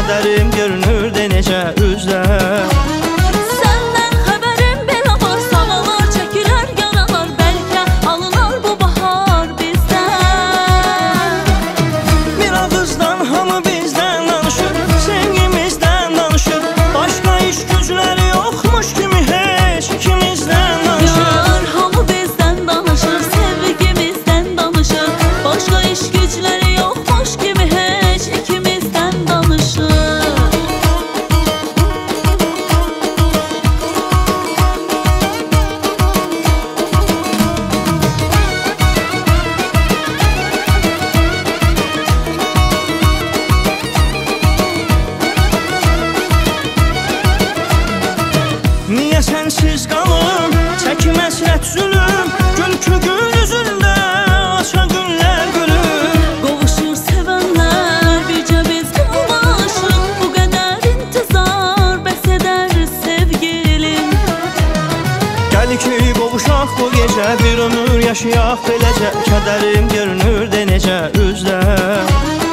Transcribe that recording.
kədərim görünür də necə üzdə. Səndən xəbərim belə var, sağalar çəkilər yaralar, bəlkə alınar bu bahar bizdən. Bir ağızdan hamı bizdən danışır, sevgimizdən danışır, başqa iş gücləri yoxmuş kimi heç ikimizdən danışır. Yar hamı bizdən danışır, sevgimizdən danışır, başqa iş gücləri yoxmuş kimi heç ikimizdən danışır. Niyə sənsiz qalım, çəkməz rət zülüm, gül ki gül üzündə aşa günlər gülür. Qovuşur sevənlər, bircə biz qalmışıq, bu qədər intizar bəs edər sevgilim. Gəl ki qovuşaq bu gecə, bir ömür yaşayaq beləcə, kədərim görünür də necə üzdə.